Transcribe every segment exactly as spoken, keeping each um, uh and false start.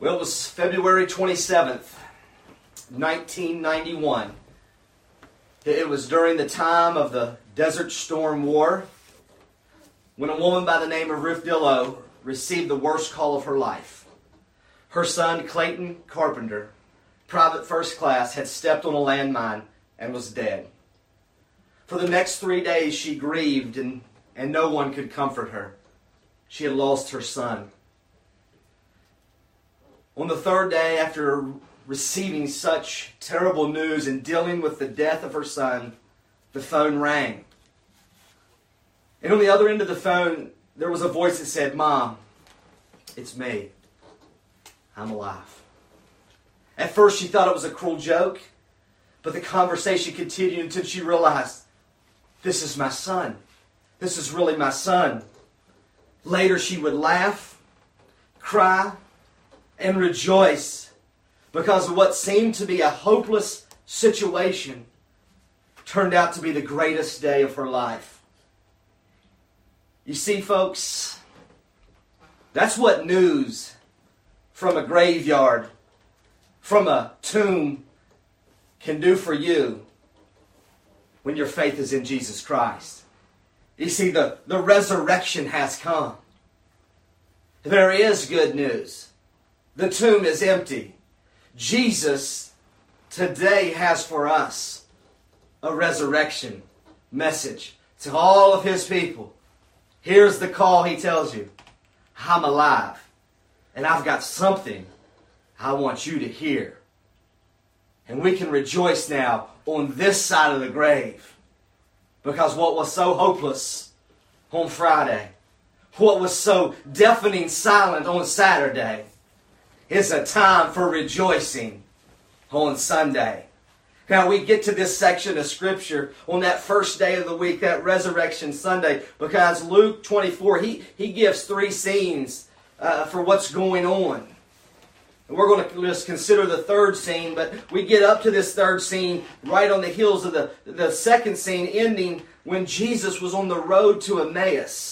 Well, it was February twenty-seventh, nineteen ninety-one. It was during the time of the Desert Storm War when a woman by the name of Ruth Dillow received the worst call of her life. Her son, Clayton Carpenter, private first class, had stepped on a landmine and was dead. For the next three days she grieved and, and no one could comfort her. She had lost her son. On the third day, after receiving such terrible news and dealing with the death of her son, the phone rang. And on the other end of the phone, there was a voice that said, "Mom, it's me. I'm alive." At first she thought it was a cruel joke, but the conversation continued until she realized, this is my son. This is really my son. Later she would laugh, cry, and rejoice because of what seemed to be a hopeless situation turned out to be the greatest day of her life. You see, folks, that's what news from a graveyard, from a tomb, can do for you when your faith is in Jesus Christ. You see, the, the resurrection has come. There is good news. The tomb is empty. Jesus today has for us a resurrection message to all of His people. Here's the call He tells you. I'm alive. And I've got something I want you to hear. And we can rejoice now on this side of the grave. Because what was so hopeless on Friday, what was so deafening silent on Saturday, is a time for rejoicing on Sunday. Now we get to this section of Scripture on that first day of the week, that Resurrection Sunday, because Luke twenty-four, he, he gives three scenes uh, for what's going on. And we're going to just consider the third scene, but we get up to this third scene right on the heels of the, the second scene ending when Jesus was on the road to Emmaus.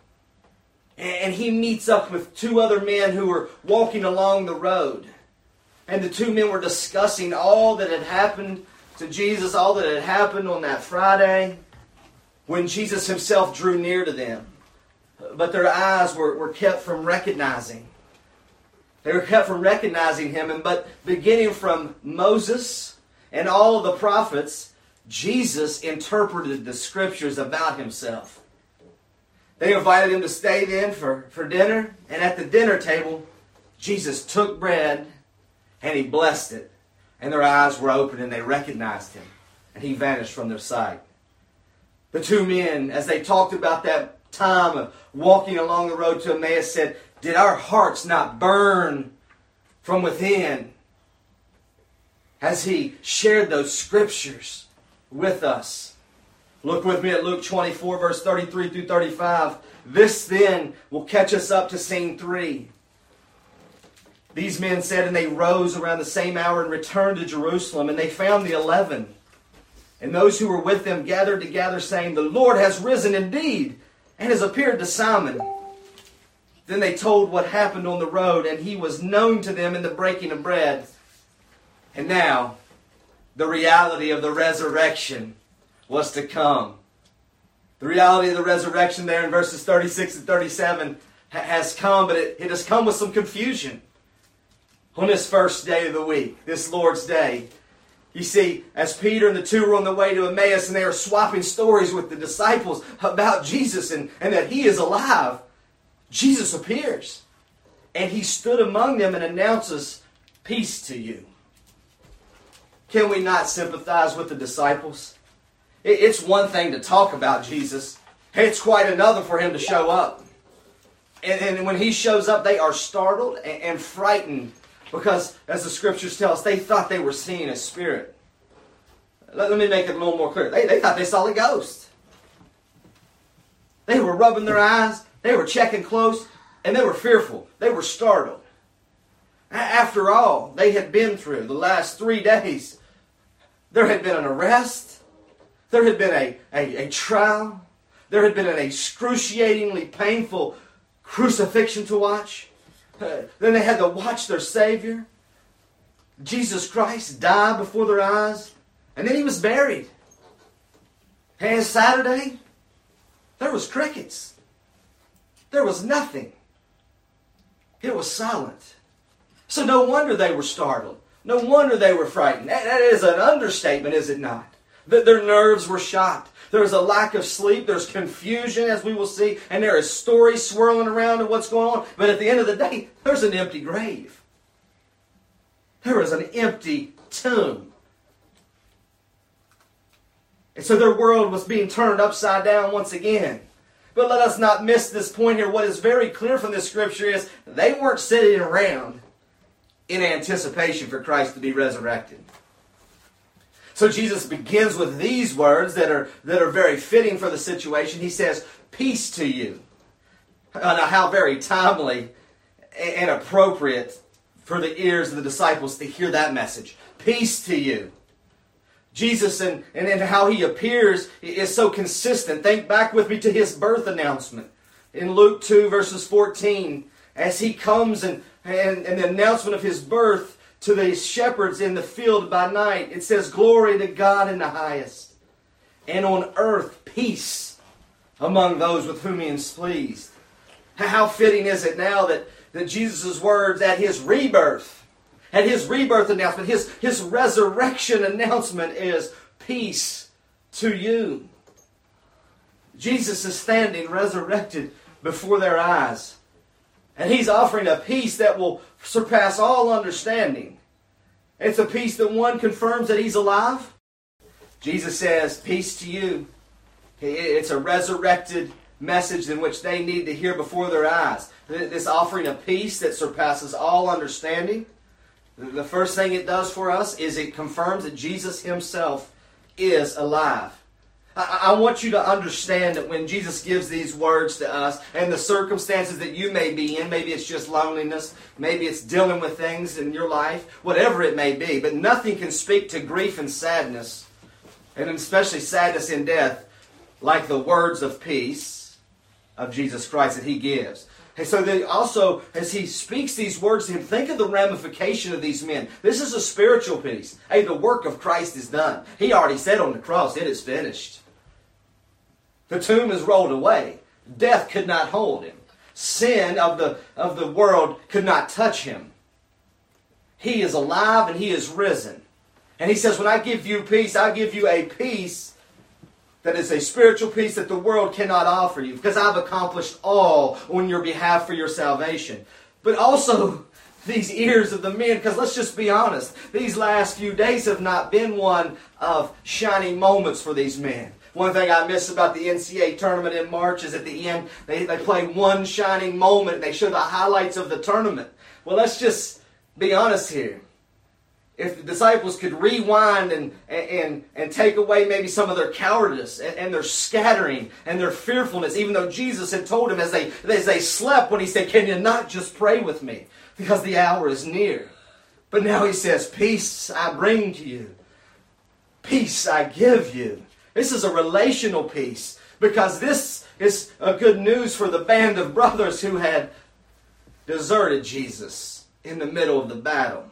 And he meets up with two other men who were walking along the road. And the two men were discussing all that had happened to Jesus, all that had happened on that Friday when Jesus Himself drew near to them. But their eyes were, were kept from recognizing. They were kept from recognizing Him. And but beginning from Moses and all of the prophets, Jesus interpreted the Scriptures about Himself. They invited Him to stay then for, for dinner. And at the dinner table, Jesus took bread and He blessed it. And their eyes were open and they recognized Him. And He vanished from their sight. The two men, as they talked about that time of walking along the road to Emmaus, said, "Did our hearts not burn from within?" As He shared those Scriptures with us. Look with me at Luke twenty-four, verse thirty-three through thirty-five. This then will catch us up to scene three. These men said, and they rose around the same hour and returned to Jerusalem, and they found the eleven. And those who were with them gathered together, saying, "The Lord has risen indeed, and has appeared to Simon." Then they told what happened on the road, and He was known to them in the breaking of bread. And now, the reality of the resurrection was to come. The reality of the resurrection there in verses thirty-six and thirty-seven has come, but it, it has come with some confusion. On this first day of the week, this Lord's Day, you see, as Peter and the two were on the way to Emmaus and they are swapping stories with the disciples about Jesus and, and that He is alive, Jesus appears. And He stood among them and announces, "Peace to you." Can we not sympathize with the disciples? It's one thing to talk about Jesus. It's quite another for Him to show up. And, and when He shows up, they are startled and, and frightened because, as the Scriptures tell us, they thought they were seeing a spirit. Let, let me make it a little more clear. They, they thought they saw a ghost. They were rubbing their eyes. They were checking close. And they were fearful. They were startled. After all they had been through the last three days, there had been an arrest. There had been a, a, a trial. There had been an excruciatingly painful crucifixion to watch. Uh, then they had to watch their Savior, Jesus Christ, die before their eyes. And then He was buried. And Saturday, there was crickets. There was nothing. It was silent. So no wonder they were startled. No wonder they were frightened. That, that is an understatement, is it not? That their nerves were shot. There is a lack of sleep. There's confusion, as we will see. And there is stories swirling around of what's going on. But at the end of the day, there's an empty grave. There is an empty tomb. And so their world was being turned upside down once again. But let us not miss this point here. What is very clear from this scripture is they weren't sitting around in anticipation for Christ to be resurrected. So Jesus begins with these words that are, that are very fitting for the situation. He says, peace to you. Uh, now, how very timely and appropriate for the ears of the disciples to hear that message. Peace to you. Jesus and, and, and how He appears is so consistent. Think back with me to His birth announcement. In Luke two verses fourteen, as He comes and, and, and the announcement of His birth to the shepherds in the field by night, it says, glory to God in the highest, and on earth peace among those with whom He is pleased. How fitting is it now that, that Jesus' words at His rebirth, at His rebirth announcement, His, His resurrection announcement is peace to you. Jesus is standing resurrected before their eyes. And He's offering a peace that will surpass all understanding. It's a peace that, one, confirms that He's alive. Jesus says, peace to you. It's a resurrected message in which they need to hear before their eyes. This offering of peace that surpasses all understanding. The first thing it does for us is it confirms that Jesus Himself is alive. I, I want you to understand that when Jesus gives these words to us and the circumstances that you may be in, maybe it's just loneliness, maybe it's dealing with things in your life, whatever it may be, but nothing can speak to grief and sadness, and especially sadness in death, like the words of peace of Jesus Christ that He gives. And so they also, as He speaks these words to him, think of the ramification of these men. This is a spiritual peace. Hey, the work of Christ is done. He already said on the cross, it is finished. The tomb is rolled away. Death could not hold Him. Sin of the, of the world could not touch Him. He is alive and He is risen. And He says, when I give you peace, I give you a peace that is a spiritual peace that the world cannot offer you, because I've accomplished all on your behalf for your salvation. But also these ears of the men, because let's just be honest, these last few days have not been one of shining moments for these men. One thing I miss about the N C double A tournament in March is at the end, they, they play one shining moment and they show the highlights of the tournament. Well, let's just be honest here. If the disciples could rewind and, and, and take away maybe some of their cowardice and, and their scattering and their fearfulness, even though Jesus had told them as they, as they slept when He said, can you not just pray with me? Because the hour is near. But now He says, peace I bring to you. Peace I give you. This is a relational peace, because this is a good news for the band of brothers who had deserted Jesus in the middle of the battle.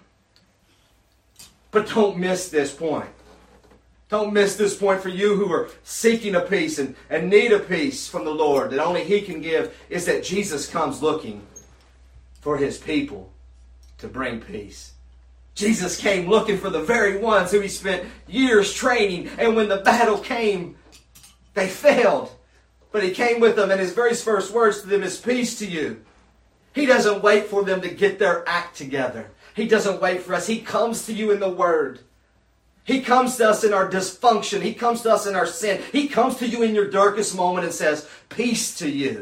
But don't miss this point. Don't miss this point for you who are seeking a peace and, and need a peace from the Lord that only He can give, is that Jesus comes looking for His people to bring peace. Jesus came looking for the very ones who He spent years training, and when the battle came, they failed. But He came with them, and His very first words to them is, peace to you. He doesn't wait for them to get their act together. He doesn't wait for us. He comes to you in the Word. He comes to us in our dysfunction. He comes to us in our sin. He comes to you in your darkest moment and says, peace to you.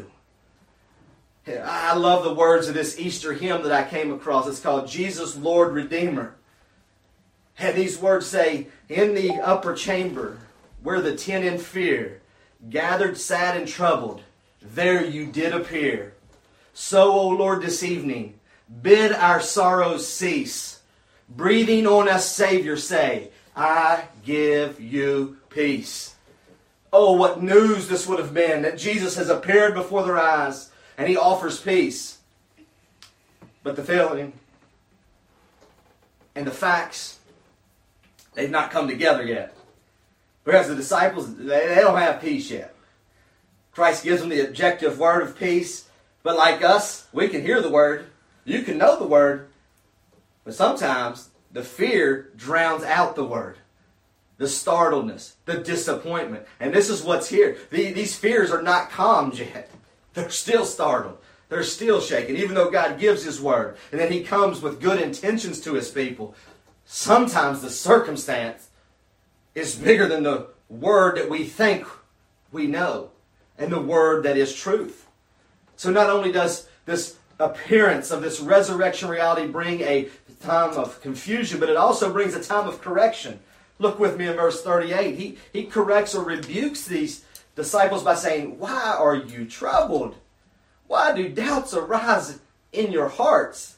I love the words of this Easter hymn that I came across. It's called Jesus, Lord, Redeemer. And these words say, in the upper chamber, where the ten in fear gathered sad and troubled, there you did appear. So, O Lord, this evening, bid our sorrows cease. Breathing on us, Savior, say, I give you peace. Oh, what news this would have been, that Jesus has appeared before their eyes and He offers peace. But the feeling and the facts, they've not come together yet. Whereas the disciples, they, they don't have peace yet. Christ gives them the objective word of peace. But like us, we can hear the word. You can know the word. But sometimes the fear drowns out the word. The startledness, the disappointment. And this is what's here. The, these fears are not calmed yet. They're still startled. They're still shaken, even though God gives His word. And then He comes with good intentions to His people. Sometimes the circumstance is bigger than the word that we think we know and the word that is truth. So not only does this appearance of this resurrection reality bring a time of confusion, but it also brings a time of correction. Look with me in verse thirty-eight. He, he corrects or rebukes these disciples by saying, "Why are you troubled? Why do doubts arise in your hearts?"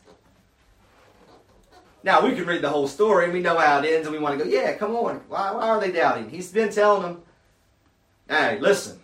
Now, we can read the whole story and we know how it ends and we want to go, yeah, come on. Why, why are they doubting? He's been telling them, hey, listen.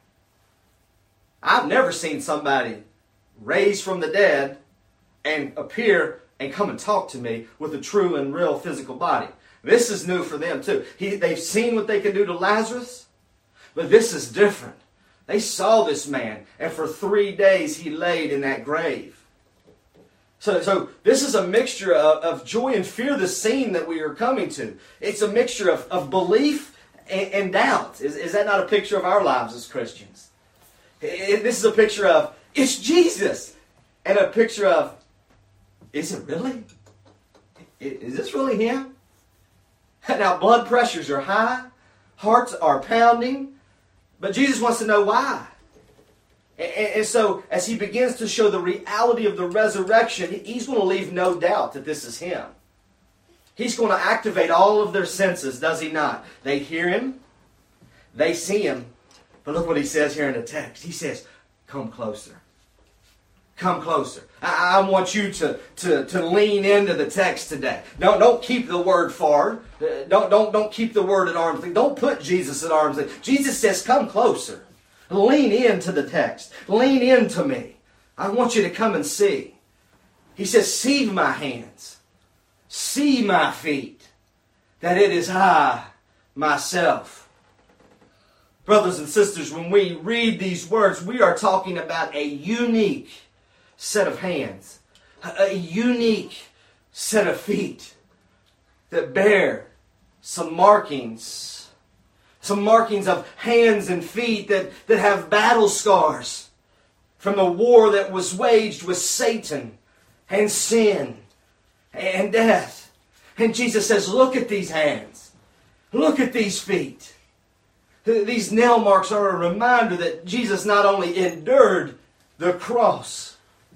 I've never seen somebody raised from the dead and appear and come and talk to me with a true and real physical body. This is new for them too. He, they've seen what they can do to Lazarus, but this is different. They saw this man, and for three days he laid in that grave. So, so this is a mixture of, of joy and fear, the scene that we are coming to. It's a mixture of, of belief and, and doubt. Is, is that not a picture of our lives as Christians? It, this is a picture of, it's Jesus. And a picture of, is it really? Is this really Him? Now, blood pressures are high. Hearts are pounding. But Jesus wants to know why. And, and so, as He begins to show the reality of the resurrection, He's going to leave no doubt that this is Him. He's going to activate all of their senses, does He not? They hear Him. They see Him. But look what He says here in the text. He says, come closer. Come closer. I, I want you to, to, to lean into the text today. Don't, don't keep the word far. Don't, don't, don't keep the word at arm's length. Don't put Jesus at arm's length. Jesus says, come closer. Lean into the text. Lean into me. I want you to come and see. He says, see my hands. See my feet. That it is I, myself. Brothers and sisters, when we read these words, we are talking about a unique set of hands. A unique set of feet that bear some markings. Some markings of hands and feet that, that have battle scars from the war that was waged with Satan and sin and death. And Jesus says, look at these hands. Look at these feet. These nail marks are a reminder that Jesus not only endured the cross.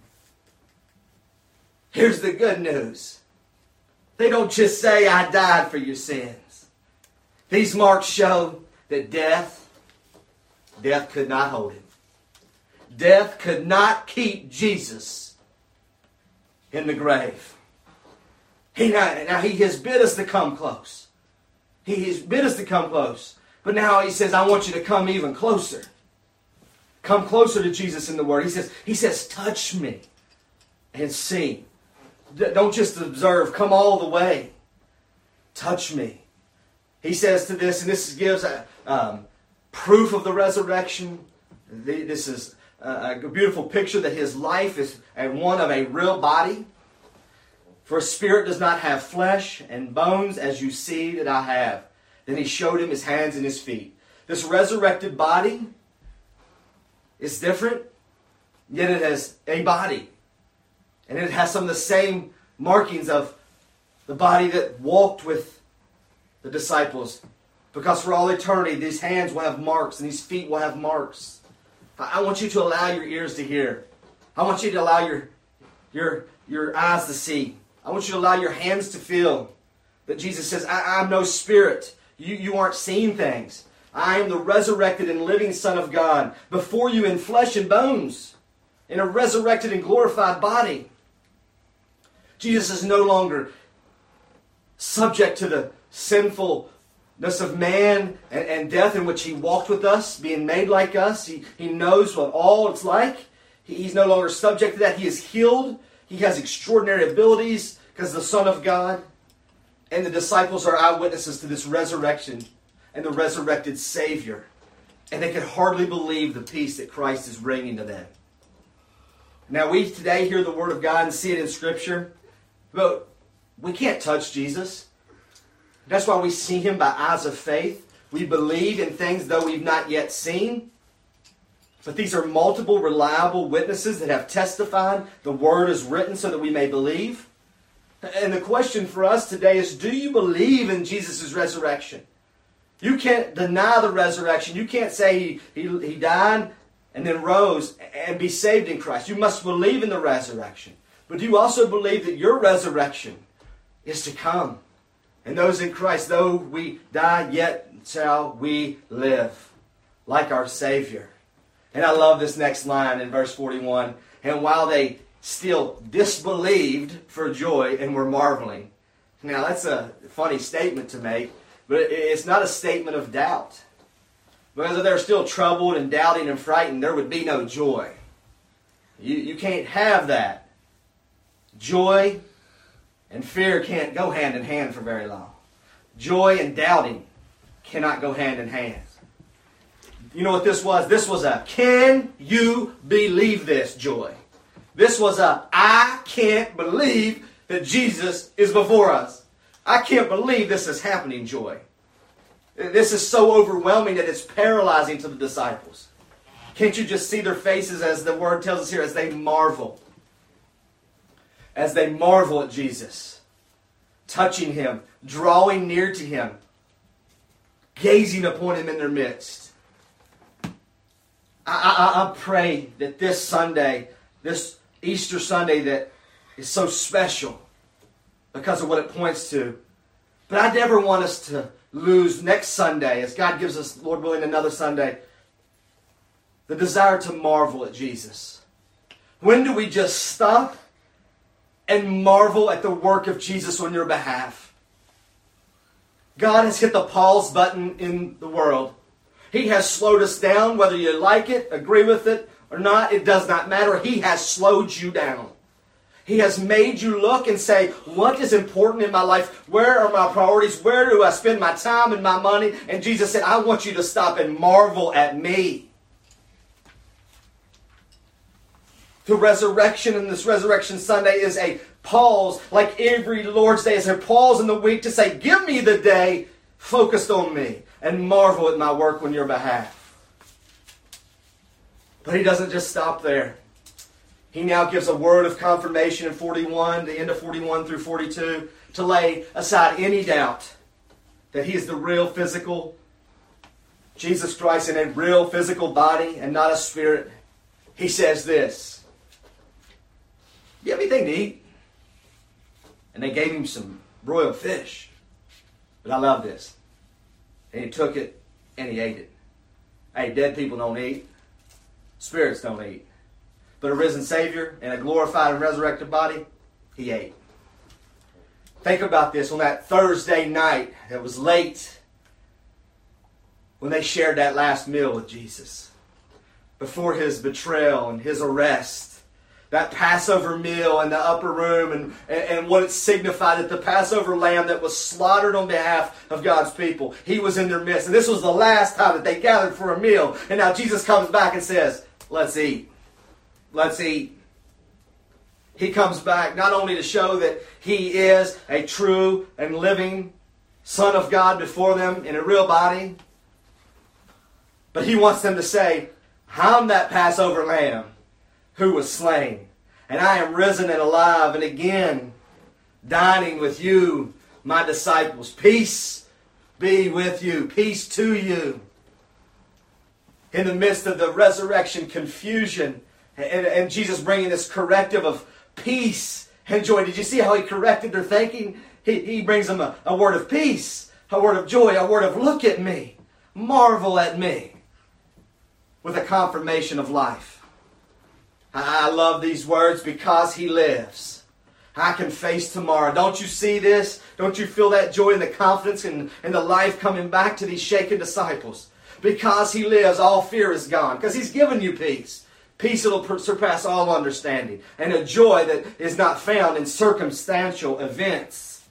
Here's the good news. They don't just say, I died for your sins. These marks show that death, death could not hold Him. Death could not keep Jesus in the grave. He now, now He has bid us to come close. He has bid us to come close. But now He says, I want you to come even closer. Come closer to Jesus in the Word. He says, He says, touch me and see. Don't just observe. Come all the way. Touch me. He says to this, and this gives a um, proof of the resurrection. This is a beautiful picture that His life is one of a real body. For a spirit does not have flesh and bones as you see that I have. Then He showed Him His hands and His feet. This resurrected body is different, yet it has a body. And it has some of the same markings of the body that walked with the disciples. Because for all eternity, these hands will have marks and these feet will have marks. I want you to allow your ears to hear. I want you to allow your, your, your eyes to see. I want you to allow your hands to feel that Jesus says, I, I'm no spirit. You, you aren't seeing things. I am the resurrected and living Son of God before you in flesh and bones, in a resurrected and glorified body. Jesus is no longer subject to the sinfulness of man and, and death in which He walked with us, being made like us. He, he knows what all it's like. He, he's no longer subject to that. He is healed. He He has extraordinary abilities because the Son of God. And the disciples are eyewitnesses to this resurrection and the resurrected Savior. And they could hardly believe the peace that Christ is bringing to them. Now we today hear the Word of God and see it in Scripture. But we can't touch Jesus. That's why we see Him by eyes of faith. We believe in things though we've not yet seen. But these are multiple reliable witnesses that have testified. The Word is written so that we may believe. And the question for us today is, do you believe in Jesus' resurrection? You can't deny the resurrection. You can't say he, he, he died and then rose and be saved in Christ. You must believe in the resurrection. But do you also believe that your resurrection is to come? And those in Christ, though we die, yet shall we live, like our Savior. And I love this next line in verse forty-one. And while they still disbelieved for joy and were marveling. Now that's a funny statement to make, but it's not a statement of doubt. Because if they're still troubled and doubting and frightened, there would be no joy. You, you can't have that. Joy and fear can't go hand in hand for very long. Joy and doubting cannot go hand in hand. You know what this was? This was a can you believe this joy. This was a, I can't believe that Jesus is before us. I can't believe this is happening joy. This is so overwhelming that it's paralyzing to the disciples. Can't you just see their faces as the Word tells us here, as they marvel? As they marvel at Jesus. Touching Him, drawing near to Him, gazing upon Him in their midst. I, I, I pray that this Sunday, this Easter Sunday that is so special because of what it points to. But I never want us to lose next Sunday, as God gives us, Lord willing, another Sunday, the desire to marvel at Jesus. When do we just stop and marvel at the work of Jesus on your behalf? God has hit the pause button in the world. He has slowed us down, whether you like it, agree with it, or not, it does not matter. He has slowed you down. He has made you look and say, what is important in my life? Where are my priorities? Where do I spend my time and my money? And Jesus said, I want you to stop and marvel at me. The resurrection and this Resurrection Sunday is a pause, like every Lord's Day is a pause in the week to say, give me the day focused on me and marvel at my work on your behalf. But He doesn't just stop there. He now gives a word of confirmation in forty-one, the end of forty-one through forty-two, to lay aside any doubt that He is the real physical Jesus Christ in a real physical body and not a spirit. He says this, you have anything to eat? And they gave Him some broiled fish. But I love this. And He took it and He ate it. Hey, dead people don't eat. Spirits don't eat. But a risen Savior and a glorified and resurrected body, He ate. Think about this. On that Thursday night, it was late, when they shared that last meal with Jesus, before His betrayal and His arrest, that Passover meal in the upper room, and, and, and what it signified, that the Passover lamb that was slaughtered on behalf of God's people, He was in their midst. And this was the last time that they gathered for a meal. And now Jesus comes back and says, let's eat. Let's eat. He comes back not only to show that He is a true and living Son of God before them in a real body, but He wants them to say, I'm that Passover lamb who was slain. And I am risen and alive and again dining with you, my disciples. Peace be with you. Peace to you. In the midst of the resurrection confusion and, and Jesus bringing this corrective of peace and joy. Did you see how He corrected their thinking? He, he brings them a, a word of peace, a word of joy, a word of look at me, marvel at me, with a confirmation of life. I love these words, because He lives, I can face tomorrow. Don't you see this? Don't you feel that joy and the confidence and, and the life coming back to these shaken disciples? Because He lives, all fear is gone. Because He's given you peace. peace that will surpass all understanding, and a joy that is not found in circumstantial events.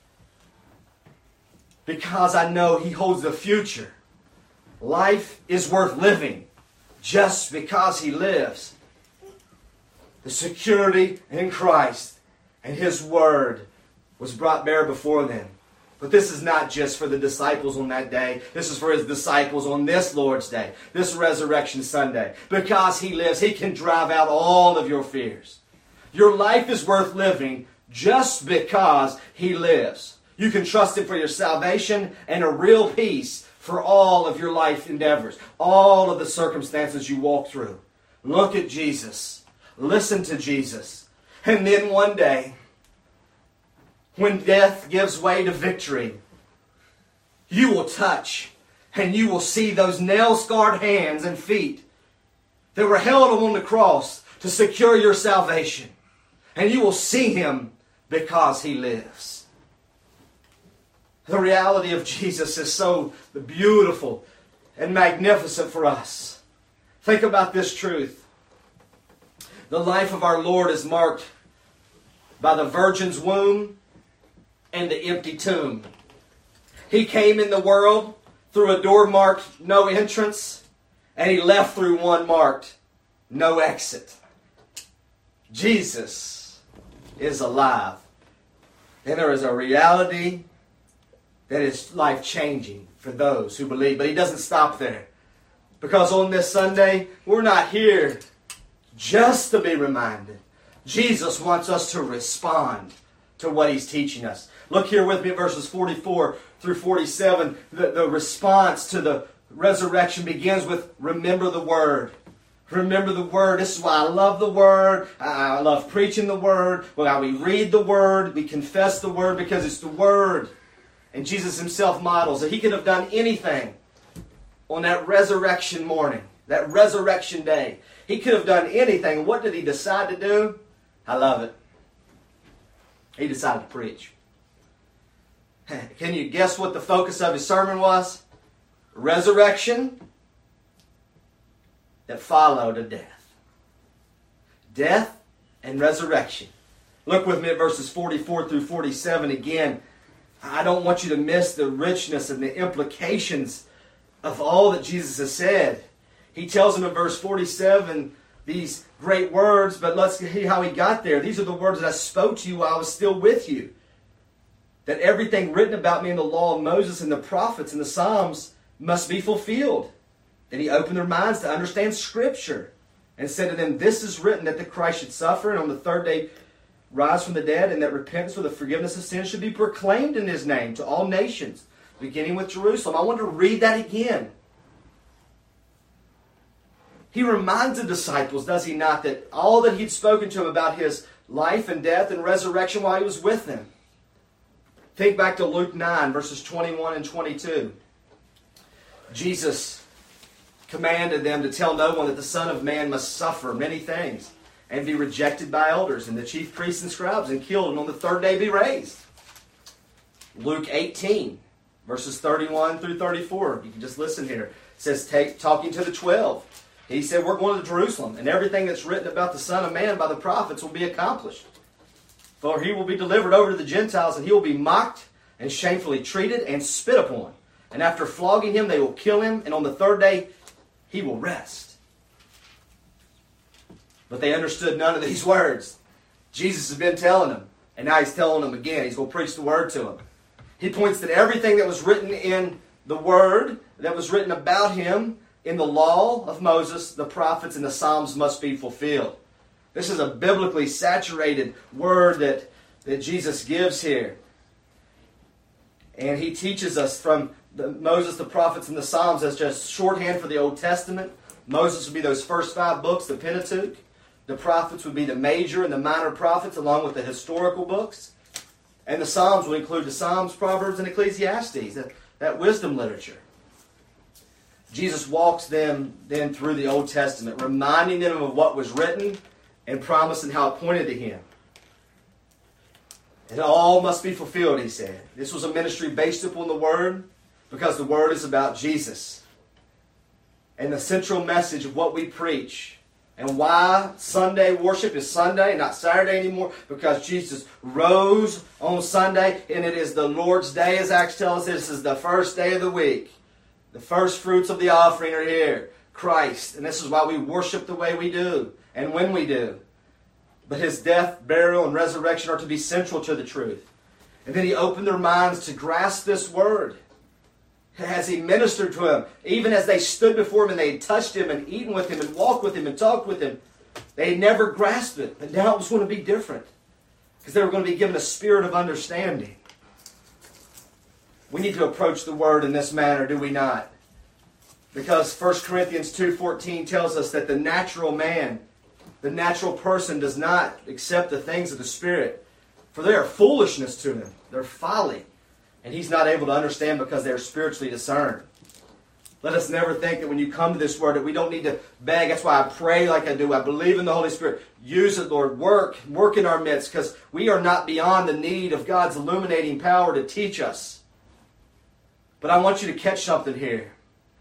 Because I know He holds the future. Life is worth living just because He lives. The security in Christ and His Word was brought bare before them. But this is not just for the disciples on that day. This is for His disciples on this Lord's Day, this Resurrection Sunday. Because He lives, He can drive out all of your fears. Your life is worth living just because He lives. You can trust Him for your salvation and a real peace for all of your life endeavors, all of the circumstances you walk through. Look at Jesus. Listen to Jesus. And then one day, when death gives way to victory, you will touch and you will see those nail-scarred hands and feet that were held on the cross to secure your salvation. And you will see Him because He lives. The reality of Jesus is so beautiful and magnificent for us. Think about this truth. The life of our Lord is marked by the virgin's womb and the empty tomb. He came in the world through a door marked no entrance, and He left through one marked no exit. Jesus is alive. And there is a reality that is life-changing for those who believe. But He doesn't stop there. Because on this Sunday, we're not here just to be reminded. Jesus wants us to respond to what He's teaching us. Look here with me at verses forty-four through forty-seven. The, the response to the resurrection begins with, remember the Word. Remember the Word. This is why I love the Word. I love preaching the Word. Well, we read the Word. We confess the Word because it's the Word. And Jesus Himself models that He could have done anything on that resurrection morning, that resurrection day. He could have done anything. What did He decide to do? I love it. He decided to preach. Can you guess what the focus of His sermon was? Resurrection that followed a death. Death and resurrection. Look with me at verses forty-four through forty-seven again. I don't want you to miss the richness and the implications of all that Jesus has said. He tells them in verse forty-seven these great words, but let's see how He got there. These are the words that I spoke to you while I was still with you. That everything written about me in the law of Moses and the prophets and the Psalms must be fulfilled. Then He opened their minds to understand Scripture and said to them, this is written that the Christ should suffer and on the third day rise from the dead, and that repentance for the forgiveness of sins should be proclaimed in His name to all nations, beginning with Jerusalem. I want to read that again. He reminds the disciples, does He not, that all that He'd spoken to them about His life and death and resurrection while He was with them. Think back to Luke nine, verses twenty-one and twenty-two. Jesus commanded them to tell no one that the Son of Man must suffer many things and be rejected by elders and the chief priests and scribes and killed and on the third day be raised. Luke eighteen, verses thirty-one through thirty-four. You can just listen here. It says, take, talking to the twelve. He said, we're going to Jerusalem, and everything that's written about the Son of Man by the prophets will be accomplished. For He will be delivered over to the Gentiles, and He will be mocked and shamefully treated and spit upon. And after flogging Him, they will kill Him, and on the third day, He will rest. But they understood none of these words. Jesus has been telling them, and now He's telling them again. He's going to preach the Word to them. He points that everything that was written in the Word, that was written about Him in the law of Moses, the prophets, and the Psalms must be fulfilled. This is a biblically saturated word that, that Jesus gives here. And He teaches us from the, Moses, the prophets, and the Psalms as just shorthand for the Old Testament. Moses would be those first five books, the Pentateuch. The prophets would be the major and the minor prophets, along with the historical books. And the Psalms would include the Psalms, Proverbs, and Ecclesiastes, that, that wisdom literature. Jesus walks them then through the Old Testament, reminding them of what was written and promising how it pointed to Him. It all must be fulfilled, He said. This was a ministry based upon the Word because the Word is about Jesus. And the central message of what we preach And why Sunday worship is Sunday, not Saturday anymore? Because Jesus rose on Sunday, and it is the Lord's Day, as Acts tells us. This is the first day of the week. The first fruits of the offering are here. Christ. And this is why we worship the way we do, and when we do. But His death, burial, and resurrection are to be central to the truth. And then He opened their minds to grasp this word. As He ministered to them, even as they stood before Him and they had touched Him and eaten with Him and walked with Him and talked with Him, they had never grasped it. But now it was going to be different, because they were going to be given a spirit of understanding. We need to approach the Word in this manner, do we not? Because First Corinthians two fourteen tells us that the natural man, the natural person, does not accept the things of the Spirit, for they are foolishness to him. They're folly. And he's not able to understand because they're spiritually discerned. Let us never think that when you come to this Word that we don't need to beg. That's why I pray like I do. I believe in the Holy Spirit. Use it, Lord. Work. Work in our midst, because we are not beyond the need of God's illuminating power to teach us. But I want you to catch something here.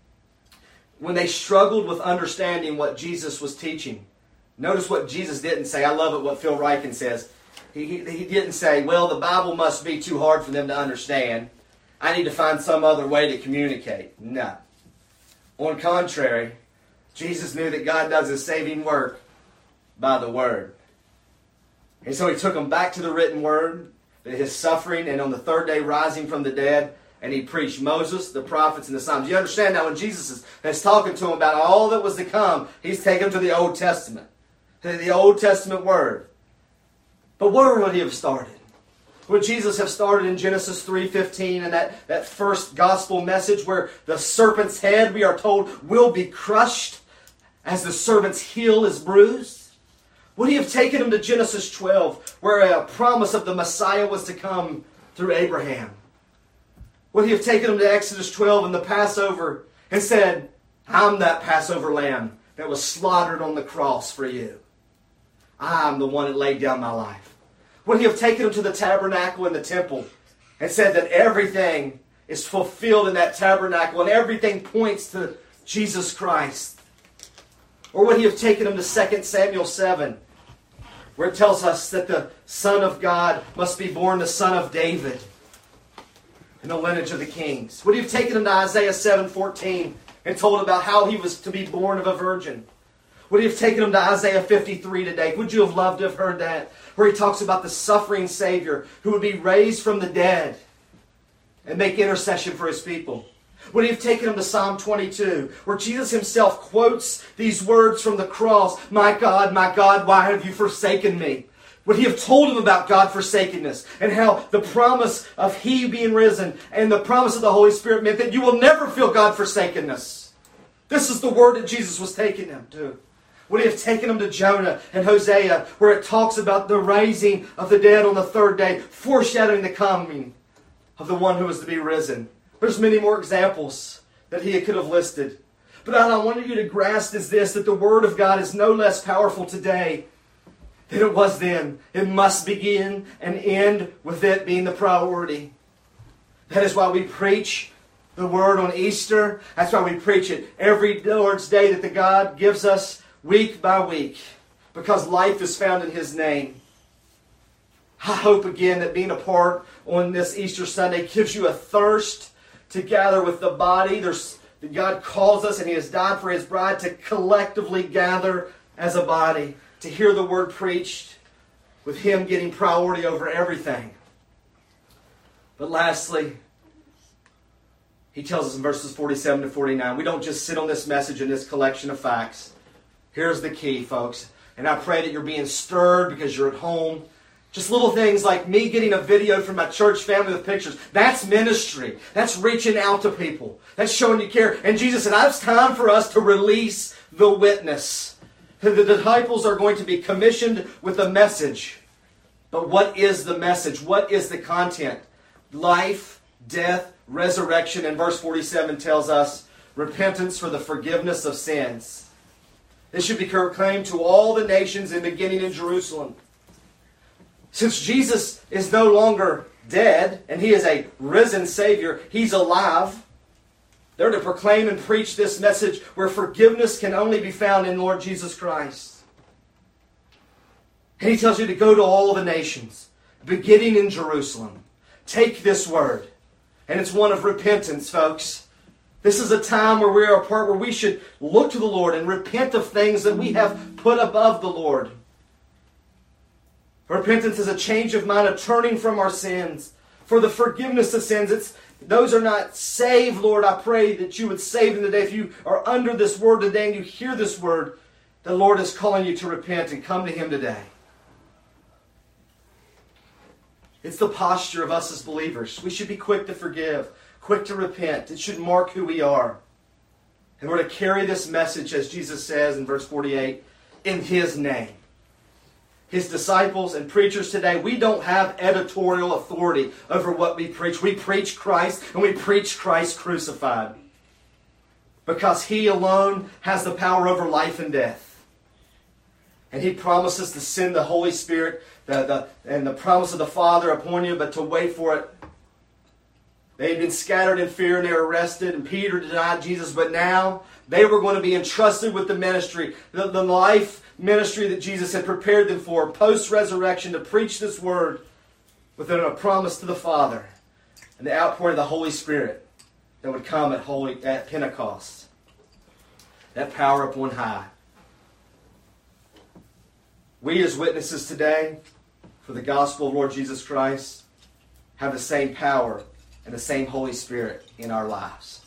When they struggled with understanding what Jesus was teaching, notice what Jesus didn't say. I love it what Phil Ryken says. He, he, he didn't say, well, the Bible must be too hard for them to understand. I need to find some other way to communicate. No. On the contrary, Jesus knew that God does His saving work by the Word. And so He took them back to the written Word, His suffering, and on the third day rising from the dead, and He preached Moses, the prophets, and the Psalms. You understand now when Jesus is, is talking to them about all that was to come, He's taken them to the Old Testament, to the Old Testament Word. But where would He have started? Would Jesus have started in Genesis three fifteen and that, that first gospel message where the serpent's head, we are told, will be crushed as the serpent's heel is bruised? Would He have taken him to Genesis twelve where a promise of the Messiah was to come through Abraham? Would He have taken him to Exodus twelve and the Passover and said, I'm that Passover lamb that was slaughtered on the cross for you. I'm the one that laid down my life. Would He have taken him to the tabernacle and the temple and said that everything is fulfilled in that tabernacle and everything points to Jesus Christ? Or would He have taken him to Second Samuel seven where it tells us that the Son of God must be born the Son of David in the lineage of the kings? Would He have taken him to Isaiah seven fourteen and told about how He was to be born of a virgin? Would He have taken him to Isaiah fifty-three today? Would you have loved to have heard that? Where He talks about the suffering Savior who would be raised from the dead and make intercession for His people. Would He have taken him to Psalm twenty-two, where Jesus Himself quotes these words from the cross, my God, my God, why have you forsaken me? Would He have told him about God forsakenness and how the promise of He being risen and the promise of the Holy Spirit meant that you will never feel God forsakenness? This is the word that Jesus was taking him to. Would He have taken him to Jonah and Hosea, where it talks about the rising of the dead on the third day, foreshadowing the coming of the one who was to be risen? There's many more examples that he could have listed. But what I wanted you to grasp is this, that the Word of God is no less powerful today than it was then. It must begin and end with it being the priority. That is why we preach the Word on Easter. That's why we preach it every Lord's Day that the God gives us, week by week, because life is found in His name. I hope again that being a part on this Easter Sunday gives you a thirst to gather with the body. There's, God calls us and He has died for His bride to collectively gather as a body, to hear the Word preached with Him getting priority over everything. But lastly, He tells us in verses forty-seven to forty-nine, we don't just sit on this message and this collection of facts. Here's the key, folks. And I pray that you're being stirred because you're at home. Just little things like me getting a video from my church family with pictures. That's ministry. That's reaching out to people. That's showing you care. And Jesus said, it's time for us to release the witness. The disciples are going to be commissioned with a message. But what is the message? What is the content? Life, death, resurrection. And verse forty-seven tells us repentance for the forgiveness of sins. This should be proclaimed to all the nations and beginning in Jerusalem. Since Jesus is no longer dead and He is a risen Savior, He's alive. They're to proclaim and preach this message where forgiveness can only be found in Lord Jesus Christ. And he tells you to go to all the nations, beginning in Jerusalem. Take this word. And it's one of repentance, folks. This is a time where we are a part where we should look to the Lord and repent of things that we have put above the Lord. Repentance is a change of mind, a turning from our sins, for the forgiveness of sins. It's those are not saved, Lord. I pray that you would save them today. If you are under this word today and you hear this word, the Lord is calling you to repent and come to Him today. It's the posture of us as believers. We should be quick to forgive, quick to repent. It should mark who we are. And we're to carry this message, as Jesus says in verse forty-eight, in His name. His disciples and preachers today, we don't have editorial authority over what we preach. We preach Christ, and we preach Christ crucified. Because He alone has the power over life and death. And He promises to send the Holy Spirit the, the, and the promise of the Father upon you, but to wait for it. They had been scattered in fear and they were arrested, and Peter denied Jesus, but now they were going to be entrusted with the ministry, the, the life ministry that Jesus had prepared them for, post-resurrection, to preach this word within a promise to the Father and the outpouring of the Holy Spirit that would come at, Holy, at Pentecost. That power up on high. We as witnesses today for the gospel of Lord Jesus Christ have the same power and the same Holy Spirit in our lives.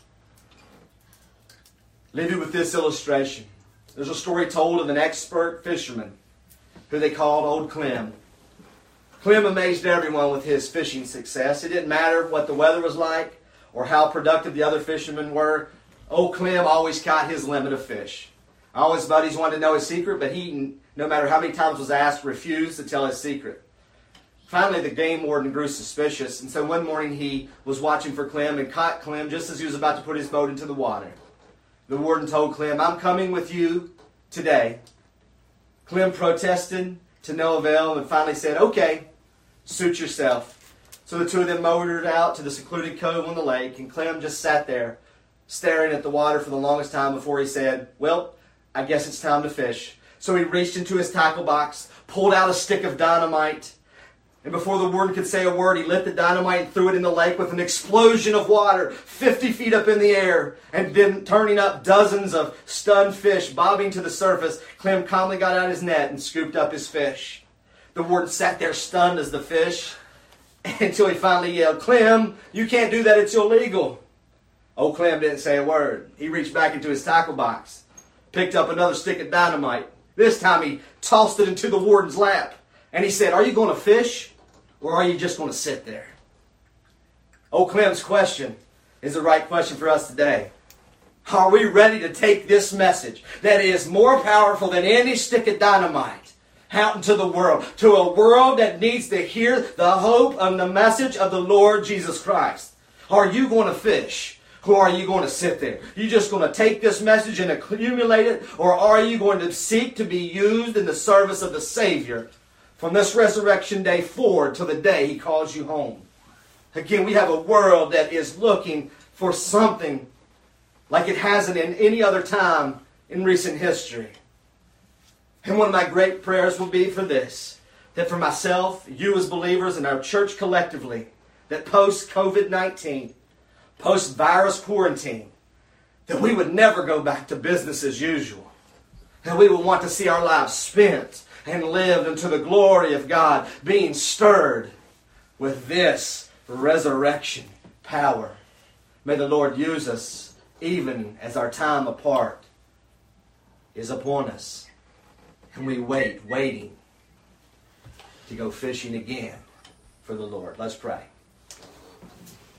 Leave you with this illustration. There's a story told of an expert fisherman who they called Old Clem. Clem amazed everyone with his fishing success. It didn't matter what the weather was like or how productive the other fishermen were. Old Clem always caught his limit of fish. All his buddies wanted to know his secret, but he, no matter how many times was asked, refused to tell his secret. Finally, the game warden grew suspicious, and so one morning he was watching for Clem and caught Clem just as he was about to put his boat into the water. The warden told Clem, "I'm coming with you today." Clem protested to no avail and finally said, "Okay, suit yourself." So the two of them motored out to the secluded cove on the lake, and Clem just sat there staring at the water for the longest time before he said, "Well, I guess it's time to fish." So he reached into his tackle box, pulled out a stick of dynamite, and before the warden could say a word, he lit the dynamite and threw it in the lake with an explosion of water fifty feet up in the air, and then turning up dozens of stunned fish bobbing to the surface. Clem calmly got out his net and scooped up his fish. The warden sat there stunned as the fish until he finally yelled, "Clem, you can't do that, it's illegal." Old Clem didn't say a word. He reached back into his tackle box, picked up another stick of dynamite. This time he tossed it into the warden's lap, and he said, "Are you going to fish? Or are you just going to sit there?" Old Clem's question is the right question for us today. Are we ready to take this message that is more powerful than any stick of dynamite out into the world, to a world that needs to hear the hope and the message of the Lord Jesus Christ? Are you going to fish? Or are you going to sit there? You just going to take this message and accumulate it? Or are you going to seek to be used in the service of the Savior from this resurrection day forward to the day He calls you home? Again, we have a world that is looking for something like it hasn't in any other time in recent history. And one of my great prayers will be for this, that for myself, you as believers, and our church collectively, that post-COVID nineteen, post-virus quarantine, that we would never go back to business as usual. And we would want to see our lives spent and lived unto the glory of God, being stirred with this resurrection power. May the Lord use us even as our time apart is upon us. And we wait, waiting to go fishing again for the Lord. Let's pray.